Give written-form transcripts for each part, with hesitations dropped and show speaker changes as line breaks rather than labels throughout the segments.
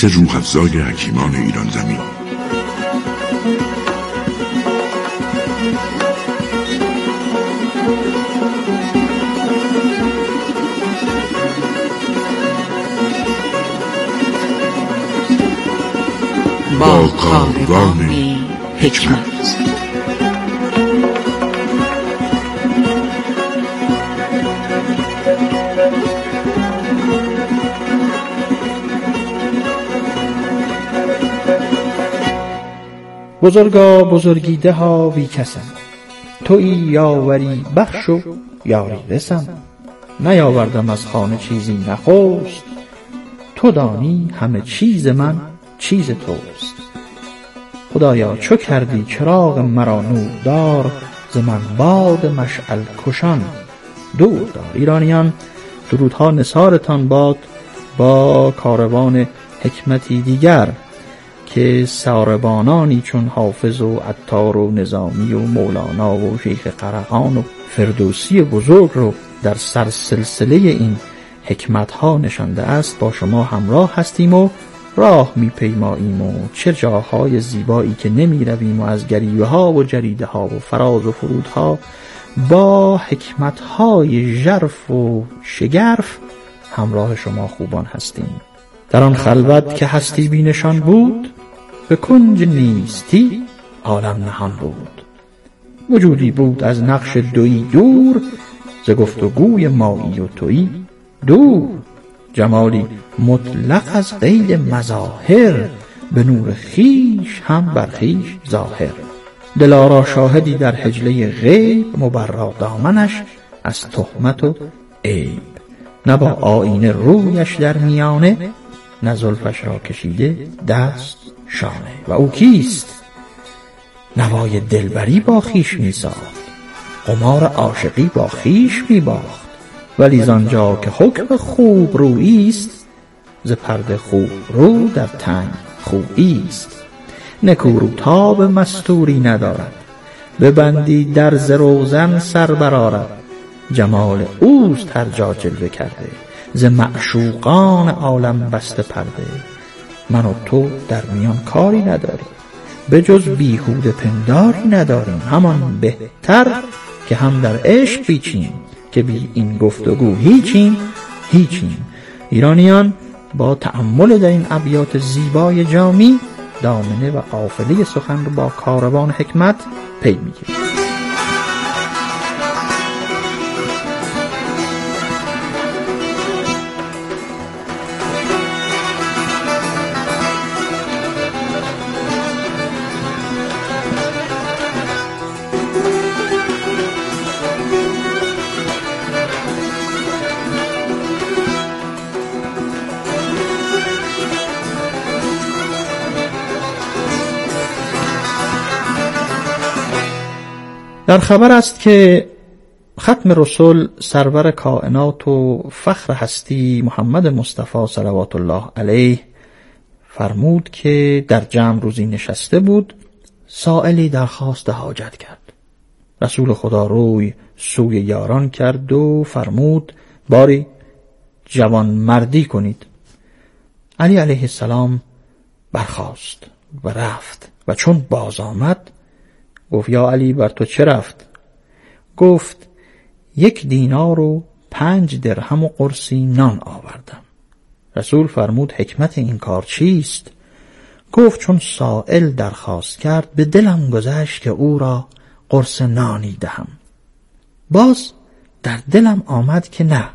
پادکست روح‌افزای حکیمان ایران زمین. با کاروان حکمت.
بزرگا بزرگیده ها وی کسم، تویی یاوری بخش و یاری رسم. نیاوردم از خانه چیزی نخست، تو دانی همه چیز من چیز توست. خدایا چو کردی چراغ مرا نور دار، ز من باد مشعل کشان دور دار. ایرانیان، درودها نثارتان باد با کاروان حکمتی دیگر که ساربانانی چون حافظ و عطار و نظامی و مولانا و شیخ قرهان و فردوسی بزرگ رو در سلسله این حکمتها نشانده است با شما همراه هستیم و راه میپیماییم و چه جاهای زیبایی که نمی رویم و از گریوه ها و جریده ها و فراز و فرودها با حکمتهای ژرف و شگرف همراه شما خوبان هستیم. در آن خلوت که هستی بینشان بود، به کنج نیستی عالم نهان بود. وجودی بود از نقش دویی دور، ز گفتگوی مایی و تویی دور. جمالی مطلق از غیر مظاهر، به نور خیش هم بر خیش ظاهر. دلارا شاهدی در حجله غیب، مبرا دامنش از تهمت و عیب. نه با آینه رویش در میانه، نه زلفش را کشیده دست شانه. و او کیست؟ نوای دلبری با خیش می ساخت، قمار عاشقی با خیش می باخت. ولی زانجا که حکم خوب روییست، ز پرده خوب رو در تنگ خوییست. نکو تاب مستوری ندارد، ببندی در ز روزن سر برآرد. جمال اوست هر جا جلوه کرده، ز معشوقان عالم بسته پرده. من و تو در میان کاری نداریم، به جز بیهوده پنداری نداریم. همان بهتر که هم در عشق بیچیم، که بی این گفتگو هیچیم. ایرانیان، با تأمل در این ابیات زیبای جامی، دامنه و قافله سخن رو با کاروان حکمت پی میگیریم. در خبر است که ختم رسول سرور کائنات و فخر هستی محمد مصطفی صلوات الله علیه فرمود که در جمع روزی نشسته بود، سائلی درخواست حاجت کرد. رسول خدا روی سوی یاران کرد و فرمود باری جوان مردی کنید. علی علیه السلام برخاست و رفت و چون باز آمد گفت یا علی بر تو چه رفت؟ گفت 1 دینار و 5 درهم و قرصی نان آوردم. رسول فرمود حکمت این کار چیست؟ گفت چون سائل درخواست کرد به دلم گذشت که او را قرص نانی دهم. باز در دلم آمد که نه،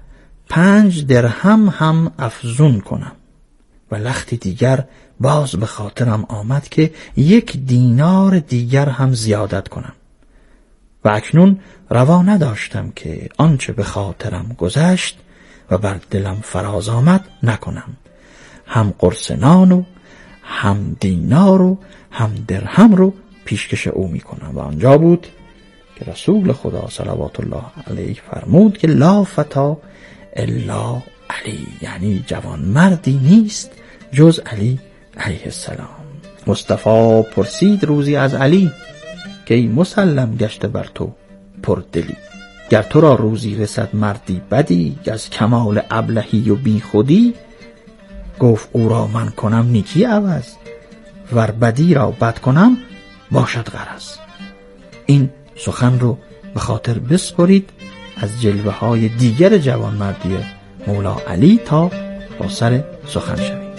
5 درهم هم افزون کنم. و لختی دیگر باز به خاطرم آمد که 1 دینار دیگر هم زیادت کنم. و اکنون روا نداشتم که آنچه به خاطرم گذشت و بر دلم فراز آمد نکنم. هم قرص نان و هم دینار و هم درهم رو پیشکش او میکنم. و آنجا بود که رسول خدا صلوات الله علیه فرمود که لا فتا الا علی، یعنی جوان مردی نیست جز علی علیه السلام. مصطفی پرسید روزی از علی که ای مسلم گشته بر تو پردلی، گر تو را روزی رسد مردی بدی، از کمال ابلهی و بی خودی، گفت او را من کنم نیکی عوض، ور بدی را بد کنم باشد غرض. این سخن رو به خاطر بسپرید از جلوه های دیگر جوانمردی مولا علی تا با سر سخن شویم.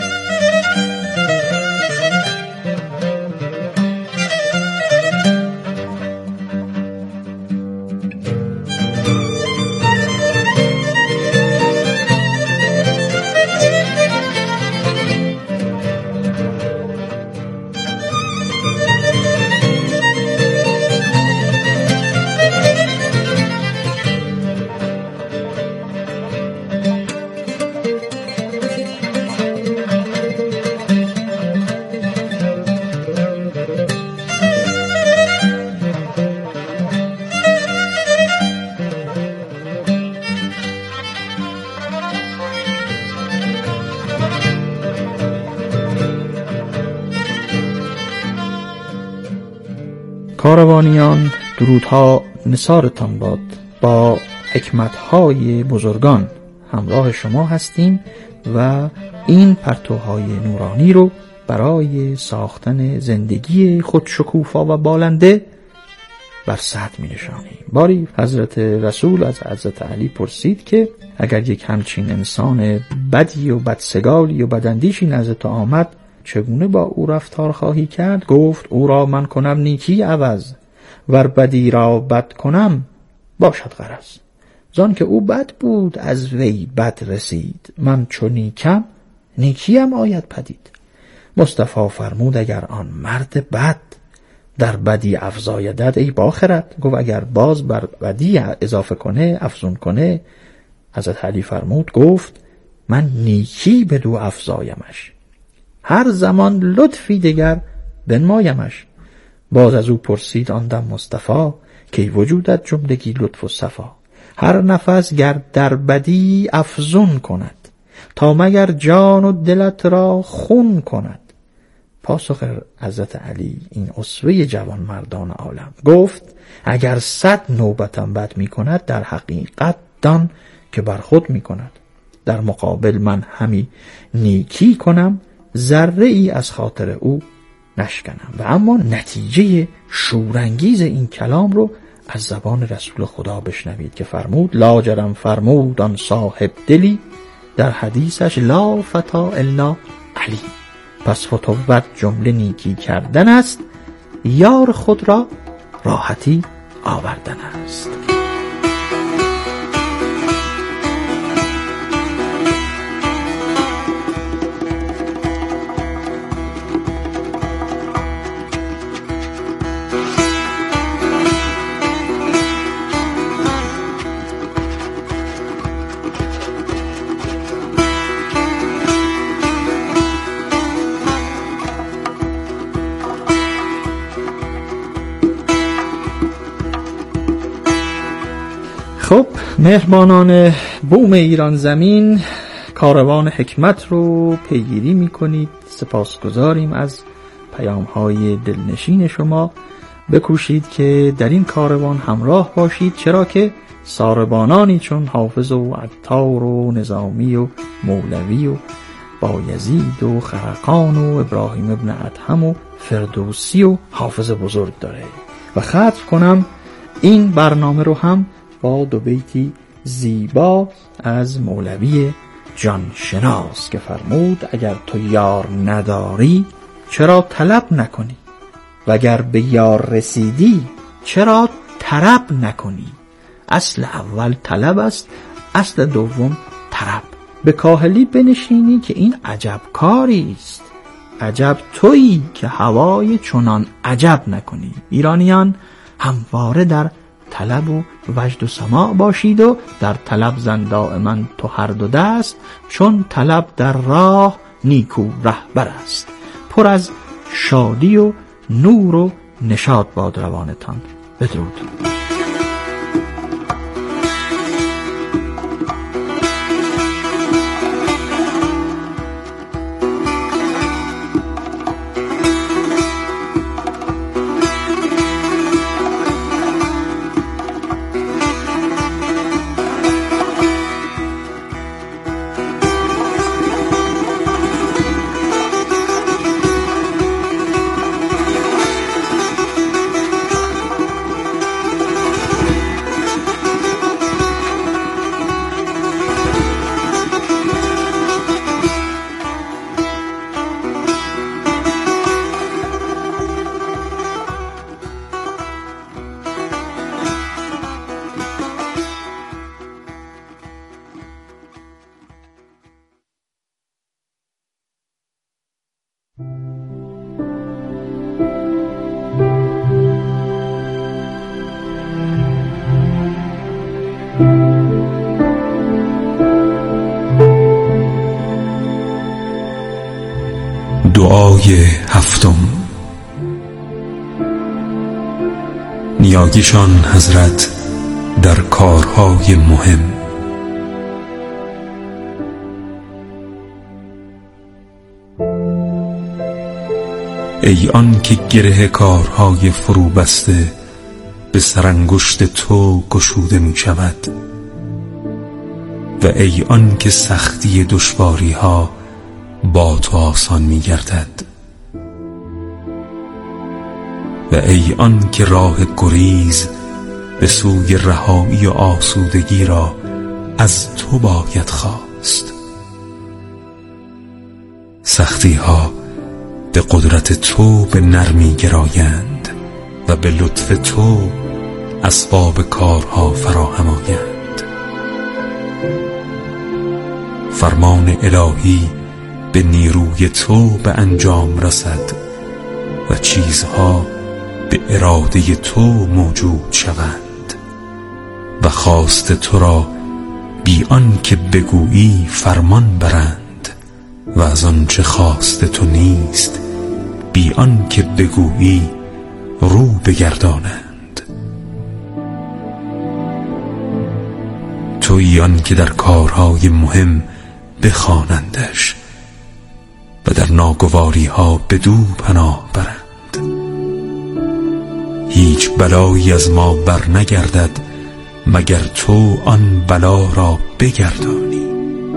کاروانیان، درودها نثارتان باد. با حکمتهای بزرگان همراه شما هستیم و این پرتوهای نورانی رو برای ساختن زندگی خودشکوفا و بالنده بر سطح می نشانیم. باری حضرت رسول از حضرت علی پرسید که اگر یک همچین انسان بدی و بدسگالی و بداندیشی نزد تو آمد چگونه با او رفتار خواهی کرد؟ گفت او را من کنم نیکی عوض، ور بدی را بد کنم باشد غرض. زان که او بد بود از وی بد رسید، من چو نیکم نیکیم آید پدید. مصطفی فرمود اگر آن مرد بد در بدی افزایدد ای باخرد. گفت اگر باز بر بدی اضافه کنه افزون کنه، حضرت علی فرمود گفت من نیکی بدو افزایمش، هر زمان لطفی دگر بنمایمش. باز از او پرسید آن دم مصطفی که وجودت جملگی لطف و صفا. هر نفس گر در بدی افزون کند، تا مگر جان و دلت را خون کند. پاسخ حضرت علی این اسوه جوان مردان عالم گفت اگر 100 نوبتم بد می کند، در حقیقت دان که بر خود می کند. در مقابل من همی نیکی کنم، ذره ای از خاطر او نشکنم. و اما نتیجه شورانگیز این کلام رو از زبان رسول خدا بشنوید که فرمود لاجرم فرمود آن صاحب دلی، در حدیثش لا فتا الا علی. پس فتوت جمله نیکی کردن است، یار خود را راحتی آوردن است. خب مهربانان بوم ایران زمین، کاروان حکمت رو پیگیری میکنید. سپاسگزاریم از پیام‌های دلنشین شما. بکوشید که در این کاروان همراه باشید، چرا که ساربانانی چون حافظ و عطار و نظامی و مولوی و بایزید و خرقان و ابراهیم ابن ادهم و فردوسی و حافظ بزرگ داره. و ختم کنم این برنامه رو هم با 2 بیتی زیبا از مولوی جانشناس که فرمود اگر تو یار نداری چرا طلب نکنی، وگر به یار رسیدی چرا طرب نکنی. اصل اول طلب است، اصل دوم طرب. به کاهلی بنشینی که این عجب کاری است، عجب تویی که هوای چنان عجب نکنی. ایرانیان همواره در طلب و وجد و سماع باشید و در طلب زن دائما تو هر 2 دست، چون طلب در راه نیکو رهبر است. پر از شادی و نور و نشاط باد روانتان. بدرود.
دعای هفتم. نیایشان حضرت در کارهای مهم. ای آن که گره کارهای فرو بسته به سرانگشت تو گشوده می شود، و ای آن که سختی دشواری ها با تو آسان می گردد، و ای آن که راه گریز به سوی رهایی و آسودگی را از تو باید خواست. سختی ها به قدرت تو به نرمی گرایند و به لطف تو اسباب کارها فراهم آیند. فرمان الهی به نیروی تو به انجام رسد و چیزها به اراده تو موجود شوند و خواست تو را بی آن که بگویی فرمان برند و از آنچه خواست تو نیست بی آن که بگویی رو بگردانند. تویی آن که در کارهای مهم بخوانندش و در ناگواری ها بدو پناه برند. هیچ بلایی از ما بر نگردد مگر تو آن بلا را بگردانی،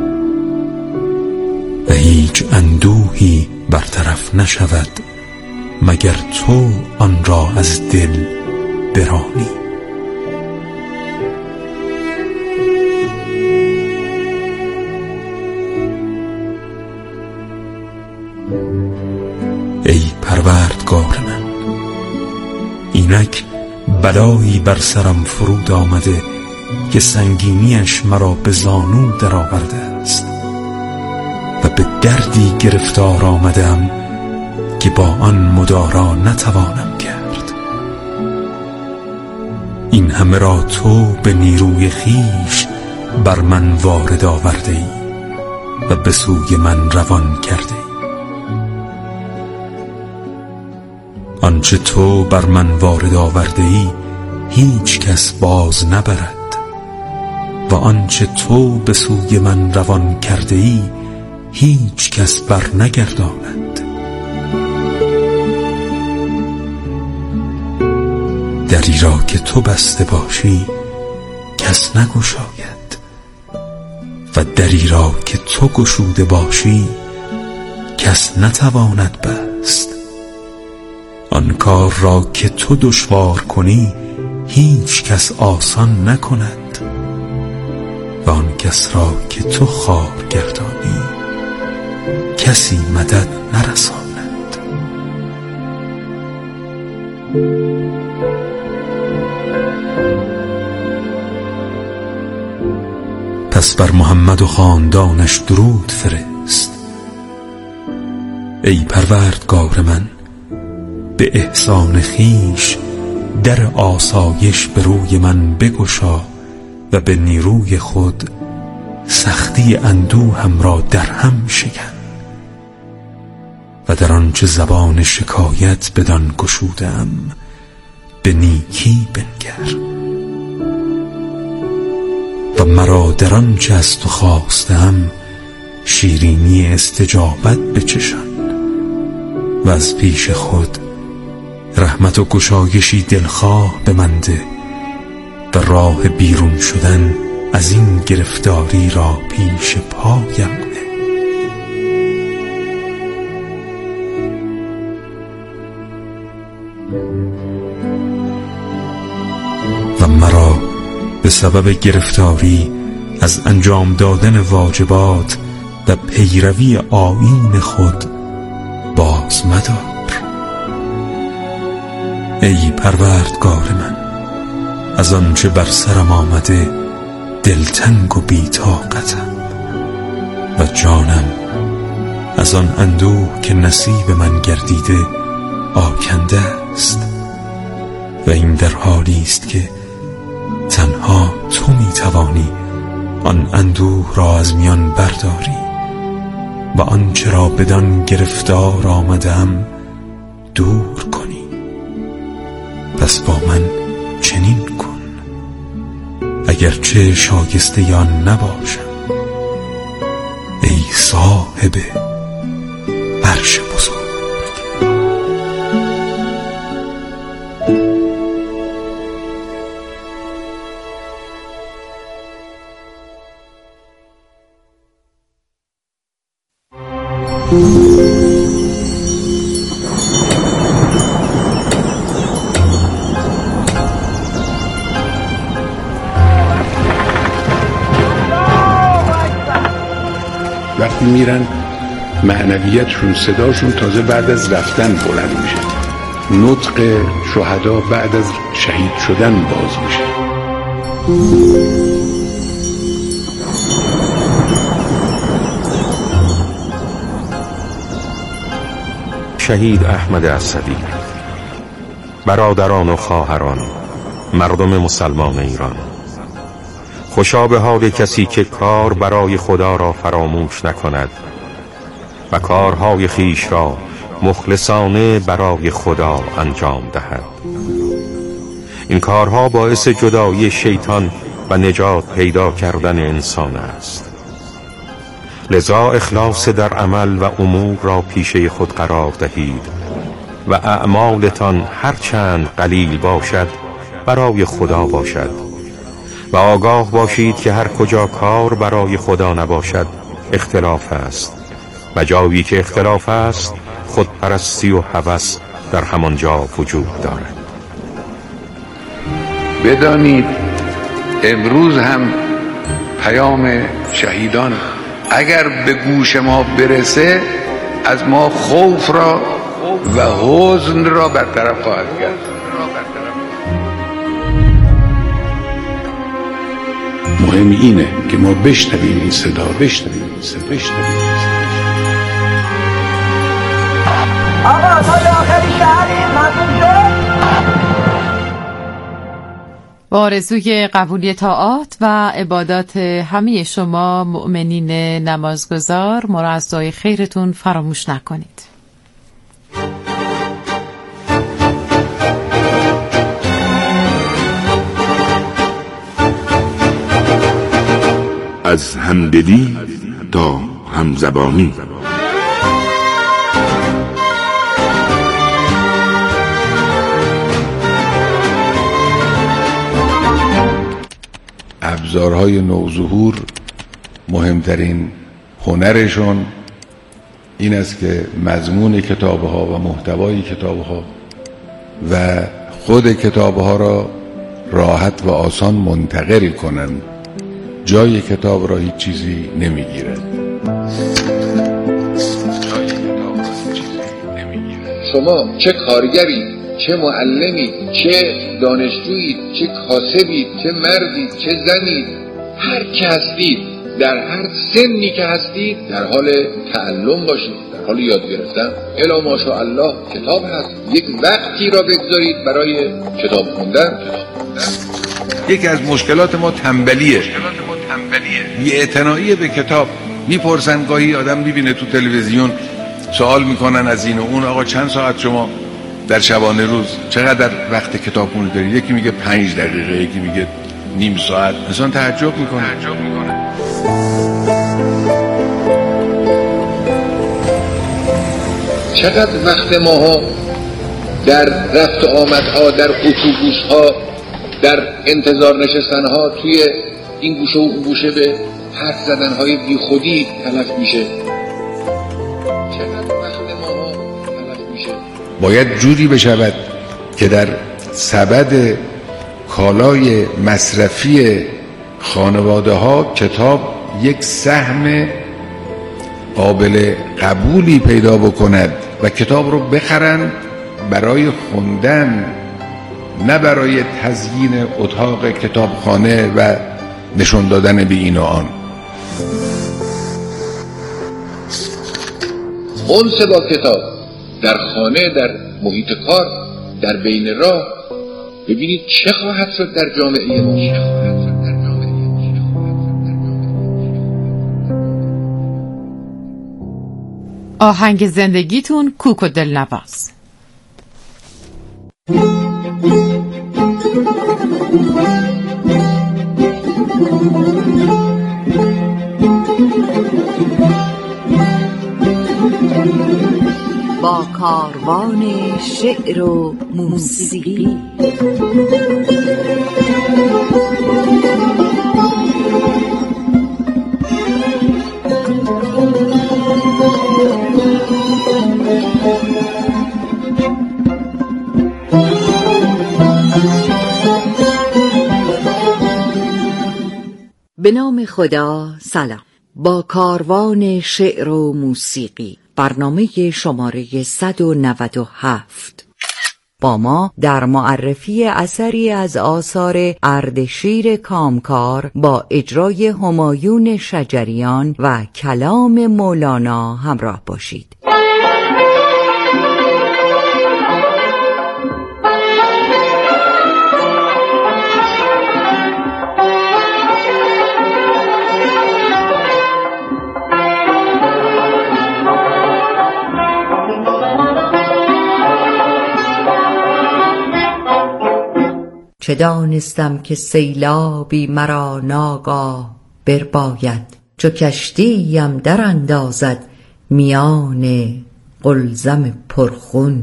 و هیچ اندوهی برطرف نشود مگر تو آن را از دل برانی. ای پروردگار من، اینک بلایی بر سرم فرود آمده که سنگینیش مرا به زانو در آورده است و به دردی گرفتار آمدم که با آن مدارا نتوانم کرد. این همه را تو به نیروی خیش بر من وارد آورده ای و به سوی من روان کرده ای. آنچه تو بر من وارد آورده ای هیچ کس باز نبرد و آنچه تو به سوی من روان کرده ای هیچ کس بر نگرداند. دری را که تو بسته باشی کس نگشاید و دری را که تو گشوده باشی کس نتواند بست. آن کار را که تو دشوار کنی هیچ کس آسان نکند و آن کس را که تو خوار گردانی کسی مدد نرساند. پس بر محمد و خاندانش درود فرست. ای پروردگار من، به احسان خیش در آسایش به روی من بگشا و به نیروی خود سختی اندوهم را در هم شکن و در آنچه زبان شکایت بدان گشودم به نیکی بنگر و مرا در آنچه از تو خواستم شیرینی استجابت بچشان و از پیش خود رحمت و گشایشی دلخواه به من ده و راه بیرون شدن از این گرفتاری را پیش پایم نه. و مرا به سبب گرفتاری از انجام دادن واجبات و پیروی آیین خود باز مدار. ای پروردگار من، از آنچه بر سرم آمده دلتنگ و بی‌طاقتم و جانم از آن اندوه که نصیب من گردیده آکنده است و این در حالی است که تنها تو میتوانی آن اندوه را از میان برداری و آنچه را بدان گرفتار آمدم دور کنی. پس با من چنین کن اگرچه شایسته یا نباشم، ای صاحب عرش بزرگ.
وقتی میرن معنویتشون، صداشون تازه بعد از رفتن بلند میشه. نطق شهدا بعد از شهید شدن باز میشه.
شهید احمد اسدی. برادران و خواهران، مردم مسلمان ایران، خوشا به حال کسی که کار برای خدا را فراموش نکند و کارهای خیش را مخلصانه برای خدا انجام دهد. این کارها باعث جدایی شیطان و نجات پیدا کردن انسان است. لذا اخلاص در عمل و امور را پیشه خود قرار دهید و اعمالتان هرچند قلیل باشد برای خدا باشد و آگاه باشید که هر کجا کار برای خدا نباشد اختلاف است و جایی که اختلاف است خودپرستی و هوس در همانجا وجود دارد.
بدانید امروز هم پیام شهیدان اگر به گوش ما برسه از ما خوف را و حزن را برطرف خواهد کرد. مهم اینه که ما بشنویم این صدا،
آقا ما داخل شهریم، ممنون شد.
با آرزوی قبولی طاعات و عبادات همه شما مؤمنین نمازگزار، ما را از دعای خیرتون فراموش نکنید.
از همدلی تا همزبانی.
ابزارهای نوظهور مهمترین هنرشون این است که مضمون کتابها و محتوای کتابها و خود کتابها را راحت و آسان منتقل کنند. جای کتاب را هیچ چیزی نمیگیرد.
شما چه کارگرید، چه معلمید، چه دانشجویید، چه کاسبید، چه مردید، چه زنید، هر که هستید، در هر سنی که هستید در حال تعلم باشید، در حال یاد گرفتن. الا ماشاءالله کتاب هست. یک وقتی را بگذارید برای کتاب خوندن.
یکی از مشکلات ما تنبلیه، بی‌اعتنایی به کتاب. میپرسن گاهی آدم میبینه تو تلویزیون سوال میکنن از این و اون، آقا چند ساعت شما در شبانه روز چقدر وقت کتابخونی دارید؟ یکی میگه 5 دقیقه، یکی میگه نیم ساعت. انسان تعجب میکنه.
چقدر وقت ماها در رفت آمدها، در اتوبوسها، در انتظار نشستنها توی این گوشه و اون گوشه به حرف زدنهای بی خودی تلف میشه. چقدر وقت ماها تلف میشه.
باید جوری بشود که در سبد کالای مصرفی خانواده ها کتاب یک سهم قابل قبولی پیدا بکند و کتاب رو بخرند برای خوندن، نه برای تزیین اتاق کتابخانه و نشون دادن به این و آن.
انس با کتاب در خانه، در محیط کار، در بین راه. ببینید چه خواهد شد در جامعه ما.
آهنگ زندگیتون کوک و دلنواز.
با کاروان شعر و موسیقی به نام خدا. سلام. با کاروان شعر و موسیقی، برنامه شماره 197. با ما در معرفی اثری از آثار اردشیر کامکار با اجرای همایون شجریان و کلام مولانا همراه باشید. چه دانستم که سیلابی مرا ناگاه برباید، چو کشتیم در اندازد میان قلزم پرخون.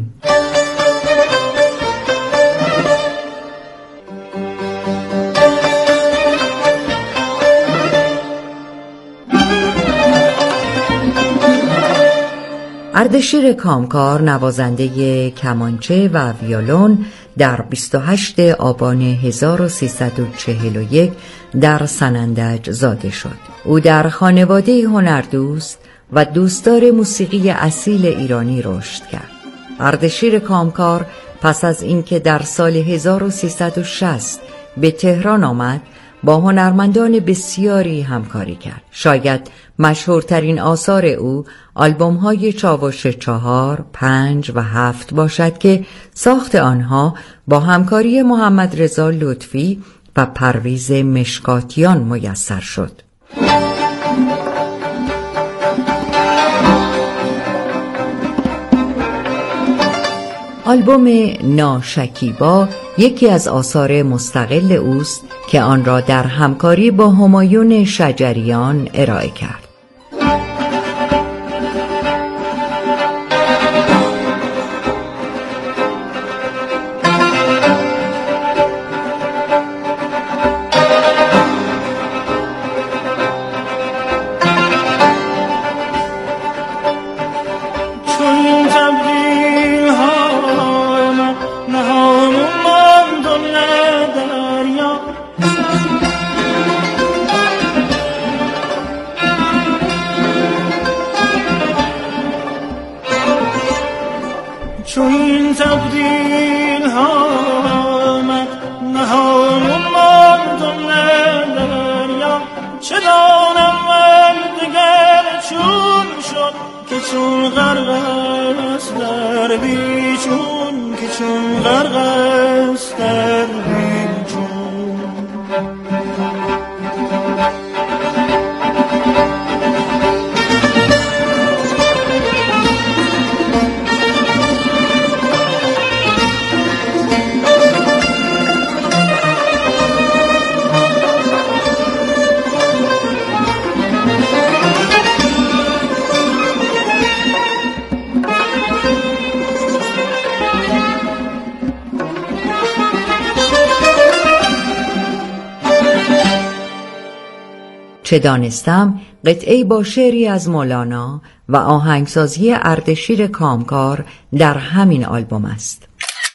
اردشیر کامکار نوازنده کمانچه و ویولون در 28 آبان 1341 در سنندج زاده شد. او در خانواده هنردوست و دوستدار موسیقی اصیل ایرانی رشد کرد. اردشیر کامکار پس از اینکه در سال 1360 به تهران آمد، با هنرمندان بسیاری همکاری کرد. شاید مشهورترین آثار او آلبوم‌های چاوش 4، 5 و 7 باشد که ساخت آنها با همکاری محمد رضا لطفی و پرویز مشکاتیان میسر شد. آلبوم ناشکیبا یکی از آثار مستقل اوست که آن را در همکاری با همایون شجریان ارائه کرد. چه دانستم قطعه‌ای با شعری از مولانا و آهنگسازی اردشیر کامکار در همین آلبوم است.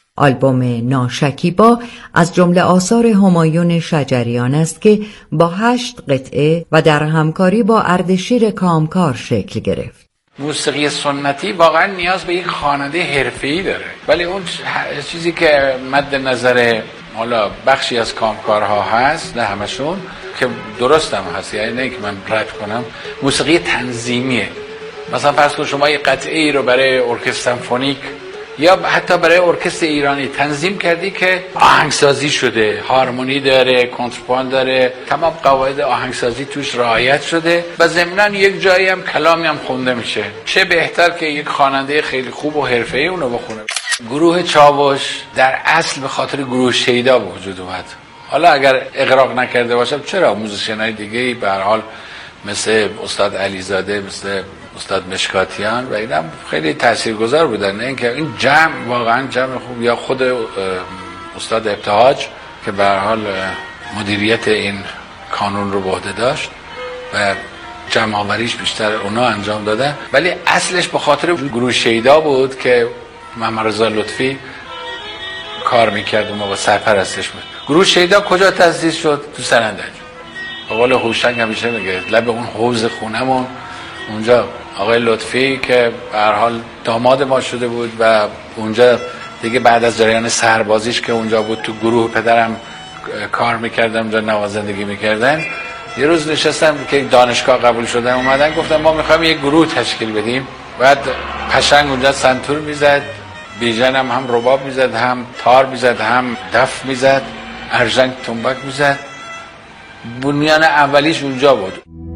آلبوم ناشکیبا از جمله آثار همایون شجریان است که با 8 قطعه و در همکاری با اردشیر کامکار شکل گرفت.
موسیقی سنتی واقعا نیاز به یک خواننده حرفه‌ای داره، ولی اون چیزی که مد نظر حالا بخشی از کامکارها هست، نه همشون، که درست هم هست، یعنی نه که من رد کنم، موسیقی تنظیمیه. مثلا فرض کن شما یک قطعه ای رو برای ارکستر سمفونیک یا حتی برای ارکستر ایرانی تنظیم کردی که آهنگسازی شده، هارمونی داره، کنترپان داره، تمام قواعد آهنگسازی توش رعایت شده و ضمناً یک جایی هم کلامی هم خونده میشه. چه بهتر که یک خواننده خیلی خوب و حرفه‌ای اونو بخونه. گروه چاوش در اصل به خاطر گروه شیدا به وجود اومد. حالا اگر اغراق نکرده باشم چرا موزیسینای دیگه‌ای به هر حال مثل استاد علیزاده، مثل استاد مشکاتیان و اینا خیلی تاثیرگذار بودن. نه اینکه این جمع واقعا جمع خوب، یا خود استاد ابتهاج که به هر حال مدیریت این کانون رو به عهده داشت و جمع آوریش بیشتر اونا انجام دادن، ولی اصلش به خاطر گروه شیدا بود که محمد رضا لطفی کار میکرد و ما با سرپرستش بود. گروه شیدا کجا تأسیس شد؟ تو سنندج. به قول هوشنگ همیشه میگه لب اون حوض خونمون اونجا آقای لطفی که به هر حال داماد ما شده بود و اونجا دیگه بعد از جریان سربازیش که اونجا بود تو گروه پدرم کار میکردم، اونجا نوازندگی میکردن. یه روز نشستم که دانشگاه قبول شدم، اومدن گفتم ما میخوایم یک گروه تشکیل بدیم. بعد پشنگ اونجا سنتور میزد، بیژن هم رباب میزد، هم تار میزد، هم دف میزد، ارژنگ تنبک میزد. بنیان اولیش اونجا بود.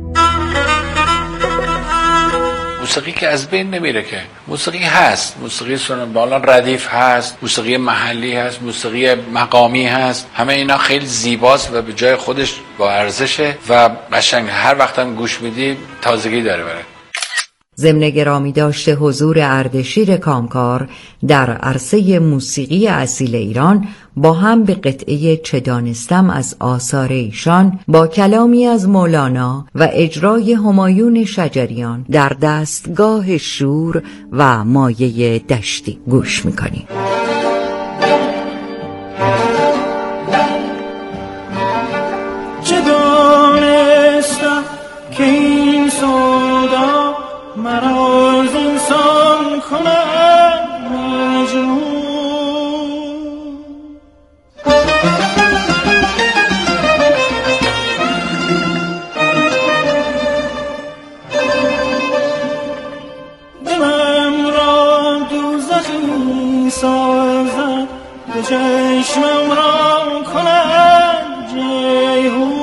موسیقی که از بین نمیره که. موسیقی هست، موسیقی بالا ردیف هست، موسیقی محلی هست، موسیقی مقامی هست، همه اینا خیلی زیباست و به جای خودش با ارزشه و قشنگ هر وقت هم گوش میدی تازگی داره بره.
ضمن گرامی داشته حضور اردشیر کامکار در عرصه موسیقی اصیل ایران با هم به قطعه چه دانستم از آثار ایشان با کلامی از مولانا و اجرای همایون شجریان در دستگاه شور و مایه دشتی گوش میکنیم.
چه دانستم که این سودا مرا از انسان کند مجنون. دلم را دوزخی سازد، به چشمم را کند جیحون.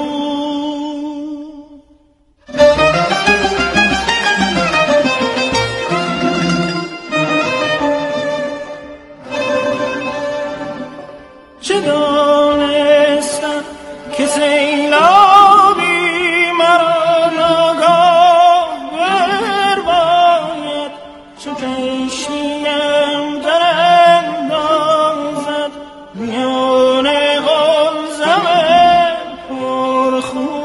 چه دانستم که سیلابی مرا ناگاه برباید، چه کشتیم در اندازد میان قلزم پرخون.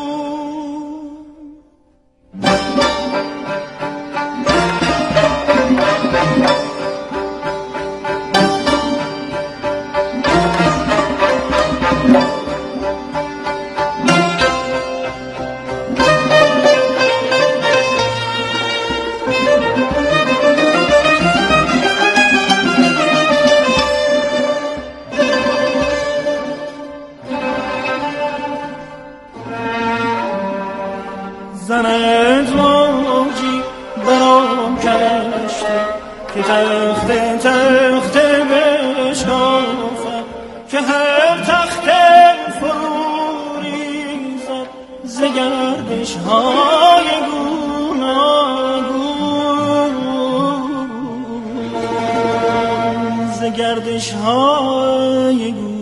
زند موجی برام کشته که تخته تخته بشکافم، که هر تخته فرو ریزد ز گردش های گوناگون، ز گردش های گوناگون.